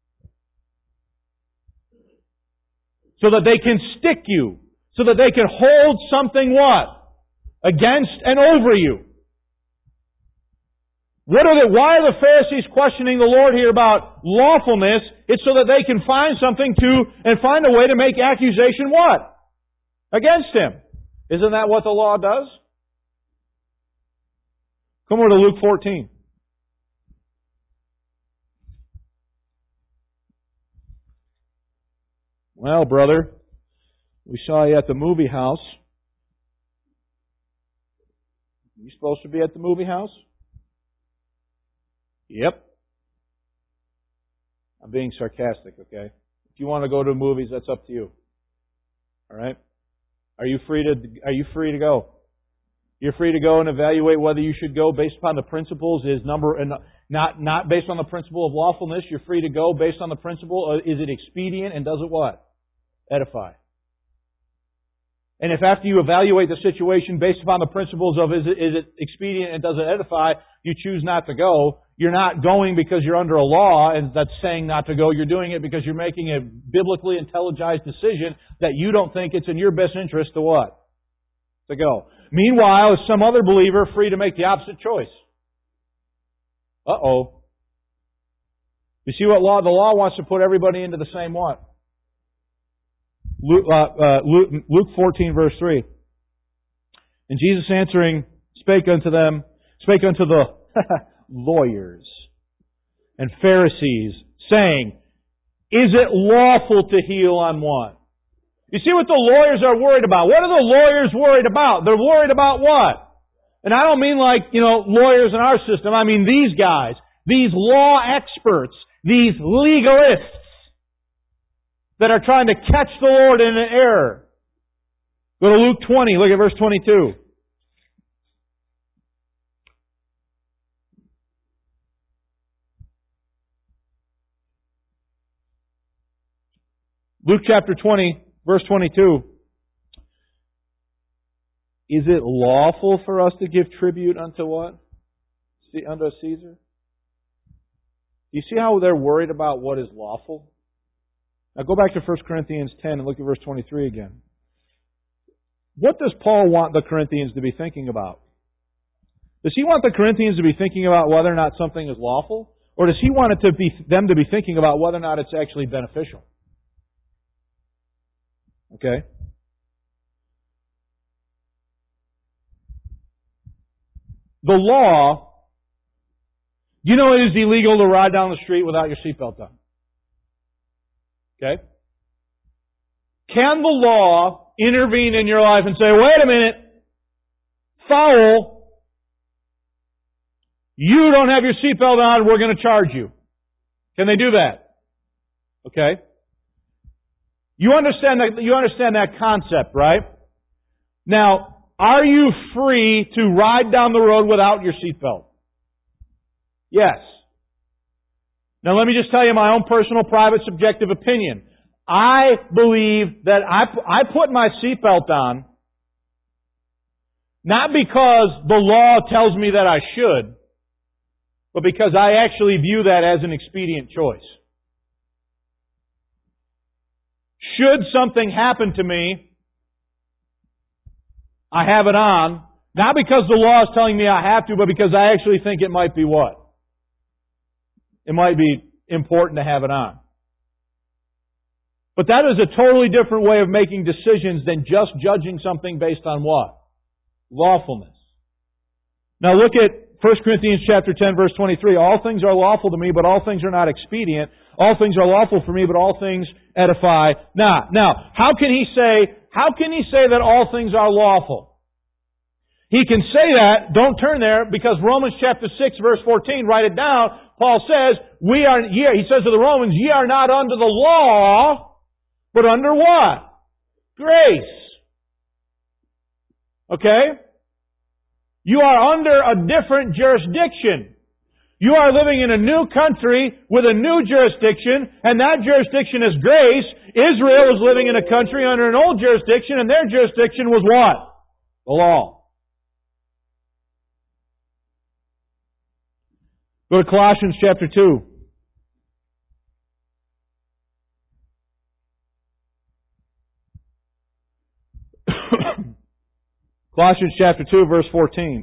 S1: So that they can stick you. So that they can hold something what? Against and over you. What are the, why are the Pharisees questioning the Lord here about lawfulness? It's so that they can find something to, and find a way to make accusation what? Against Him. Isn't that what the law does? Come over to Luke fourteen. Well, brother, we saw you at the movie house. You supposed to be at the movie house? Yep. I'm being sarcastic, okay? If you want to go to movies, that's up to you. All right? Are you free to are you free to go? You're free to go and evaluate whether you should go based upon the principles is number and not not based on the principle of lawfulness. You're free to go based on the principle of, is it expedient and does it what? Edify. And if after you evaluate the situation based upon the principles of is it, is it expedient and does it edify, you choose not to go, you're not going because you're under a law and that's saying not to go. You're doing it because you're making a biblically intelligized decision that you don't think it's in your best interest to what? To go. Meanwhile, is some other believer free to make the opposite choice? Uh-oh. You see what law? The law wants to put everybody into the same what? Luke, uh, uh, Luke, Luke fourteen, verse three. And Jesus answering spake unto them, spake unto the lawyers and Pharisees, saying, is it lawful to heal on what? You see what the lawyers are worried about. What are the lawyers worried about? They're worried about what? And I don't mean like, you know, lawyers in our system. I mean these guys, these law experts, these legalists that are trying to catch the Lord in an error. Go to Luke twenty, look at verse twenty-two. Luke chapter twenty, verse twenty-two. Is it lawful for us to give tribute unto what? Unto Caesar? You see how they're worried about what is lawful? Now go back to First Corinthians ten and look at verse twenty-three again. What does Paul want the Corinthians to be thinking about? Does he want the Corinthians to be thinking about whether or not something is lawful? Or does he want it to be, them to be thinking about whether or not it's actually beneficial? Okay? The law, you know it is illegal to ride down the street without your seatbelt on. Okay? Can the law intervene in your life and say, wait a minute, foul, you don't have your seatbelt on, we're going to charge you. Can they do that? Okay? You understand that, you understand that concept, right? Now, are you free to ride down the road without your seatbelt? Yes. Now let me just tell you my own personal, private, subjective opinion. I believe that I, I put my seatbelt on not because the law tells me that I should, but because I actually view that as an expedient choice. Should something happen to me, I have it on, not because the law is telling me I have to, but because I actually think it might be what? It might be important to have it on. But that is a totally different way of making decisions than just judging something based on what? Lawfulness. Now look at First Corinthians chapter ten, verse twenty-three. All things are lawful to me, but all things are not expedient. All things are lawful for me, but all things edify not. Now, how can he say, how can he say that all things are lawful? He can say that, don't turn there, because Romans chapter six, verse fourteen, write it down. Paul says, we are, he says to the Romans, ye are not under the law, but under what? Grace. Okay? You are under a different jurisdiction. You are living in a new country with a new jurisdiction, and that jurisdiction is grace. Israel was living in a country under an old jurisdiction, and their jurisdiction was what? The law. Go to Colossians chapter two. Colossians chapter two, verse fourteen.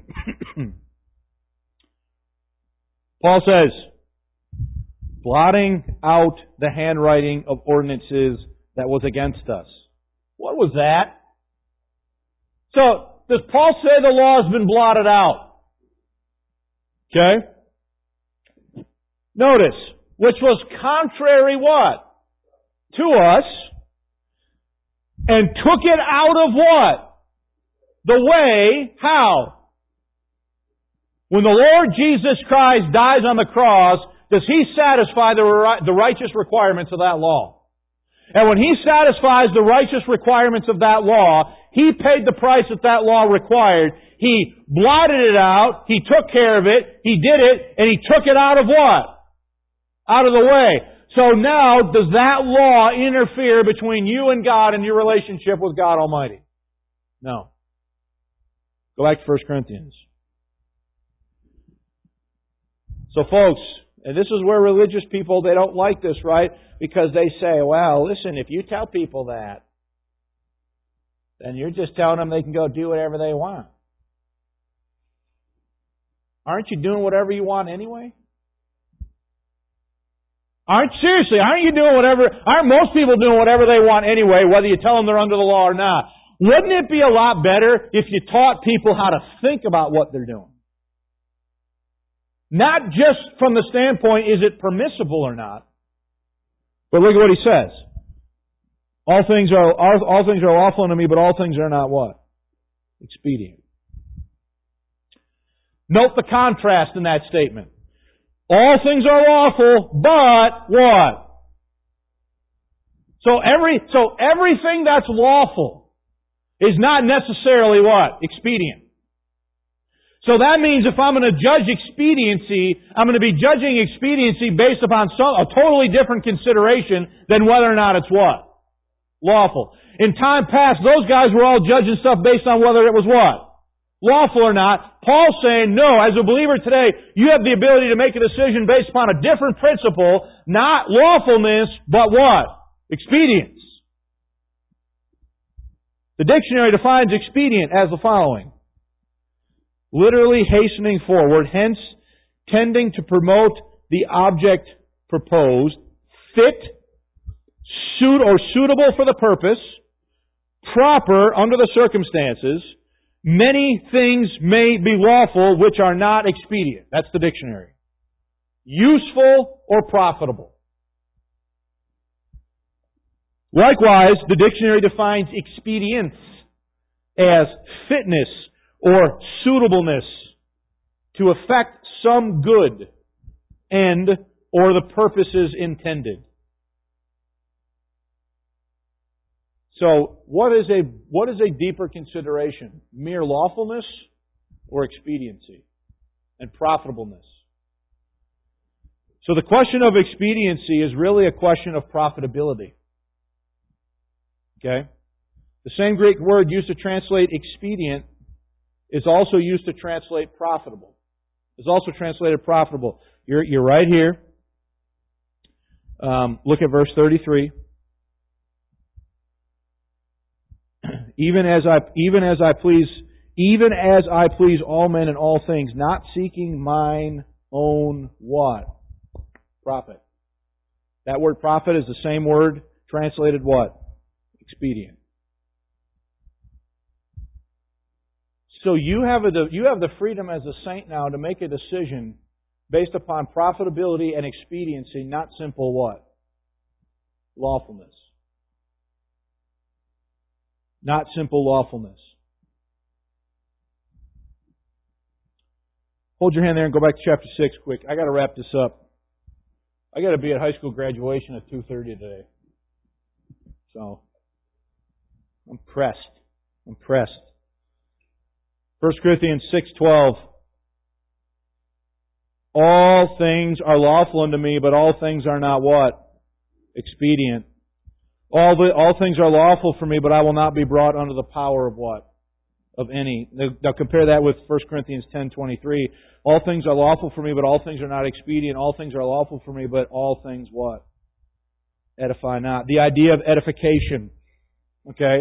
S1: Paul says, blotting out the handwriting of ordinances that was against us. What was that? So, does Paul say the law has been blotted out? Okay? Notice, which was contrary what? To us, and took it out of what? The way, how? When the Lord Jesus Christ dies on the cross, does He satisfy the, the righteous requirements of that law? And when He satisfies the righteous requirements of that law, He paid the price that that law required. He blotted it out, He took care of it, He did it, and He took it out of what? Out of the way. So now, does that law interfere between you and God and your relationship with God Almighty? No. Go back to First Corinthians. So folks, and this is where religious people, they don't like this, right? Because they say, well, listen, if you tell people that, then you're just telling them they can go do whatever they want. Aren't you doing whatever you want anyway? Aren't, seriously, aren't you doing whatever, aren't most people doing whatever they want anyway, whether you tell them they're under the law or not? Wouldn't it be a lot better if you taught people how to think about what they're doing? Not just from the standpoint, is it permissible or not? But look at what he says. All things are, all, all things are lawful unto me, but all things are not what? Expedient. Note the contrast in that statement. All things are lawful, but what? So every, so everything that's lawful is not necessarily what? Expedient. So that means if I'm going to judge expediency, I'm going to be judging expediency based upon some, a totally different consideration than whether or not it's what? Lawful. In time past, those guys were all judging stuff based on whether it was what? Lawful or not. Paul's saying, no, as a believer today, you have the ability to make a decision based upon a different principle, not lawfulness, but what? Expedience. The dictionary defines expedient as the following. Literally hastening forward, hence tending to promote the object proposed, fit, suit or suitable for the purpose, proper under the circumstances. Many things may be lawful which are not expedient. That's the dictionary. Useful or profitable. Likewise, the dictionary defines expedience as fitness or suitableness to effect some good end or the purposes intended. So, what is a what is a deeper consideration? Mere lawfulness or expediency and profitableness? So the question of expediency is really a question of profitability. Okay? The same Greek word used to translate expedient is also used to translate profitable. It's also translated profitable. You're, you're right here. Um, look at verse thirty-three. Even as I, even as I please, even as I please all men in all things, not seeking mine own what? Profit. That word profit is the same word translated what? Expedient. So you have a, you have the freedom as a saint now to make a decision based upon profitability and expediency, not simple what? Lawfulness. Not simple lawfulness. Hold your hand there and go back to chapter six quick. I got to wrap this up. I got to be at high school graduation at two thirty today. So, I'm pressed. I'm pressed. First Corinthians six twelve. All things are lawful unto me, but all things are not what? Expedient. All the, all things are lawful for me, but I will not be brought under the power of what? Of any. Now compare that with First Corinthians ten twenty-three. All things are lawful for me, but all things are not expedient. All things are lawful for me, but all things what? Edify not. The idea of edification. Okay?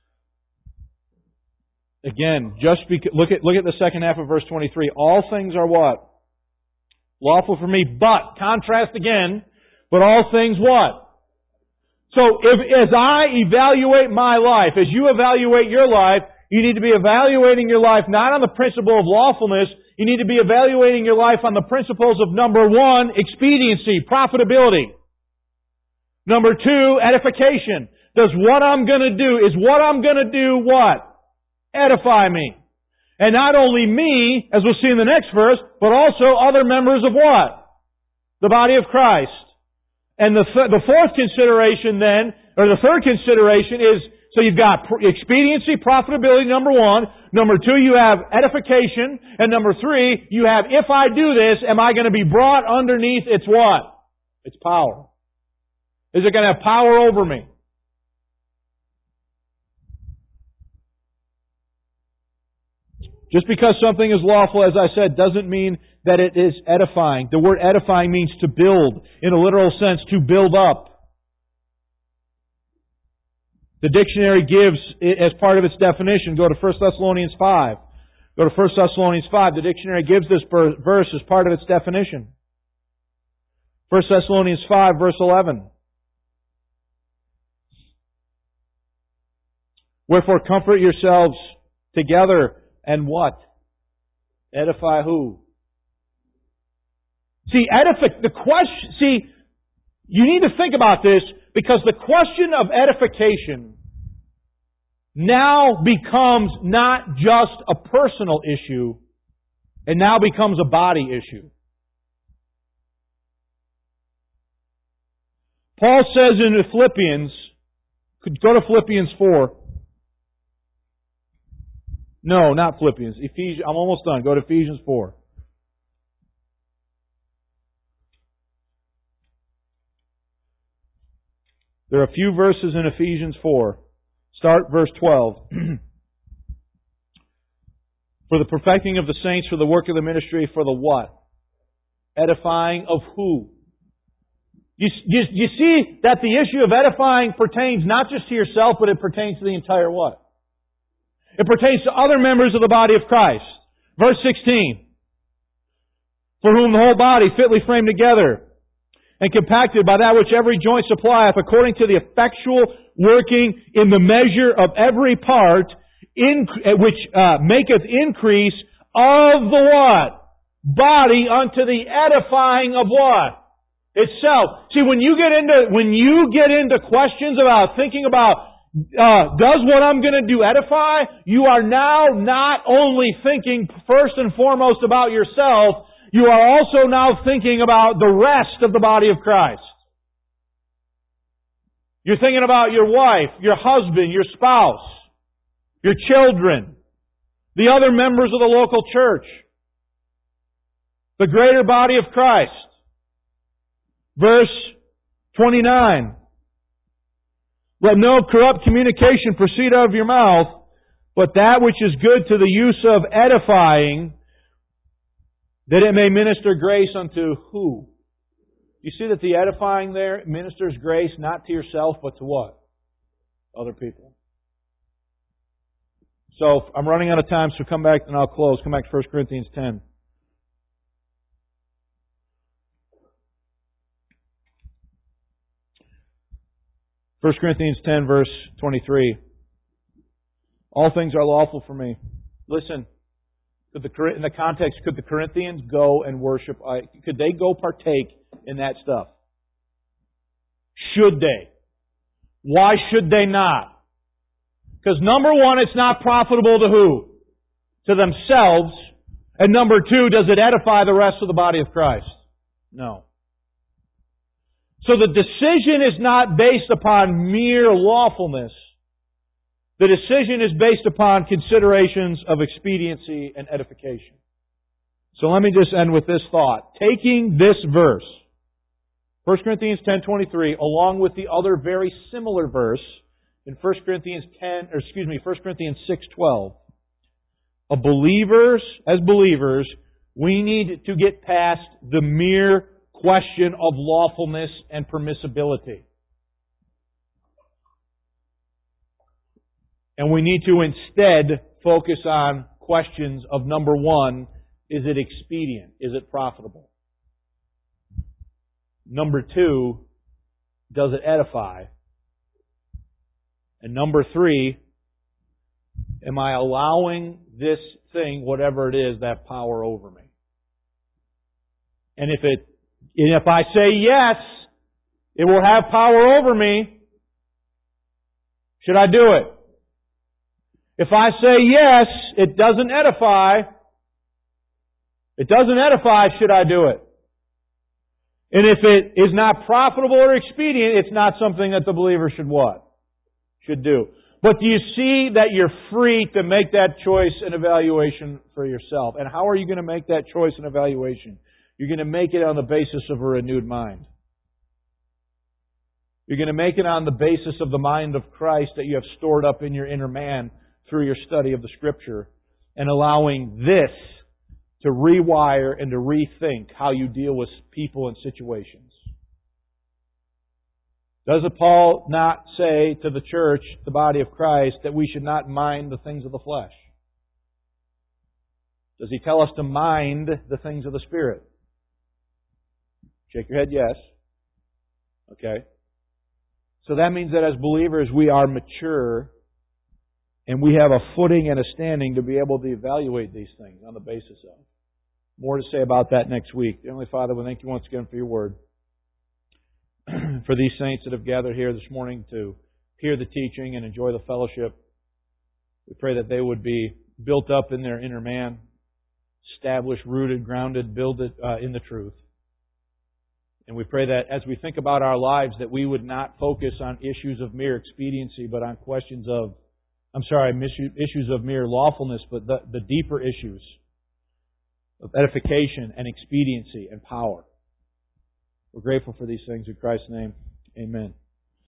S1: Again, just because, look at, look at the second half of verse twenty-three. All things are what? Lawful for me, but, contrast again, but all things what? So, if, as I evaluate my life, as you evaluate your life, you need to be evaluating your life not on the principle of lawfulness, you need to be evaluating your life on the principles of number one, expediency, profitability. Number two, edification. Does what I'm going to do, is what I'm going to do what? Edify me. And not only me, as we'll see in the next verse, but also other members of what? The body of Christ. And the th- the fourth consideration then, or the third consideration is, so you've got expediency, profitability, number one. Number two, you have edification. And number three, you have, if I do this, am I going to be brought underneath its what? Its power. Is it going to have power over me? Just because something is lawful, as I said, doesn't mean that it is edifying. The word edifying means to build, in a literal sense, to build up. The dictionary gives, as part of its definition, go to First Thessalonians five. Go to First Thessalonians five. The dictionary gives this verse as part of its definition. First Thessalonians five, verse eleven. Wherefore comfort yourselves together and what? Edify who? See, edify, the question, see, you need to think about this because the question of edification now becomes not just a personal issue, it now becomes a body issue. Paul says in Philippians, go to Philippians four. No, not Philippians. Ephesians. I'm almost done. Go to Ephesians four. There are a few verses in Ephesians four. Start verse twelve. For the perfecting of the saints, for the work of the ministry, for the what? Edifying of who? You, you, you see that the issue of edifying pertains not just to yourself, but it pertains to the entire what? It pertains to other members of the body of Christ. Verse sixteen. For whom the whole body fitly framed together and compacted by that which every joint supplieth, according to the effectual working in the measure of every part, in, which uh, maketh increase of the what? Body unto the edifying of what? Itself. See, when you get into when you get into questions about thinking about Uh, does what I'm going to do edify? You are now not only thinking first and foremost about yourself, you are also now thinking about the rest of the body of Christ. You're thinking about your wife, your husband, your spouse, your children, the other members of the local church, the greater body of Christ. Verse twenty-nine. Let no corrupt communication proceed out of your mouth, but that which is good to the use of edifying, that it may minister grace unto who? You see that the edifying there ministers grace not to yourself, but to what? Other people. So, I'm running out of time, so come back and I'll close. Come back to First Corinthians ten. First Corinthians ten, verse twenty-three. All things are lawful for me. Listen, could the, in the context, could the Corinthians go and worship? Could they go partake in that stuff? Should they? Why should they not? Because number one, it's not profitable to who? To themselves. And number two, does it edify the rest of the body of Christ? No. So the decision is not based upon mere lawfulness. The decision is based upon considerations of expediency and edification. So let me just end with this thought. Taking this verse, First Corinthians ten twenty-three, along with the other very similar verse in First Corinthians ten, or excuse me, First Corinthians six twelve. A believers, as believers, we need to get past the mere question of lawfulness and permissibility. And we need to instead focus on questions of number one, is it expedient? Is it profitable? Number two, does it edify? And number three, am I allowing this thing, whatever it is, that power over me? And if it And if I say yes, it will have power over me, should I do it? If I say yes, it doesn't edify, it doesn't edify, should I do it? And if it is not profitable or expedient, it's not something that the believer should what? Should do. But do you see that you're free to make that choice and evaluation for yourself? And how are you going to make that choice and evaluation? You're going to make it on the basis of a renewed mind. You're going to make it on the basis of the mind of Christ that you have stored up in your inner man through your study of the Scripture. and allowing this to rewire and to rethink how you deal with people and situations. Does Paul not say to the church, the body of Christ, that we should not mind the things of the flesh? Does he tell us to mind the things of the Spirit? Shake your head, yes. Okay. So that means that as believers we are mature and we have a footing and a standing to be able to evaluate these things on the basis of. More to say about that next week. Heavenly Father, we thank you once again for your word. For these saints that have gathered here this morning to hear the teaching and enjoy the fellowship. We pray that they would be built up in their inner man, established, rooted, grounded, builded uh, in the truth. And we pray that as we think about our lives, that we would not focus on issues of mere expediency, but on questions of, I'm sorry, issues of mere lawfulness, but the, the deeper issues of edification and expediency and power. We're grateful for these things in Christ's name. Amen.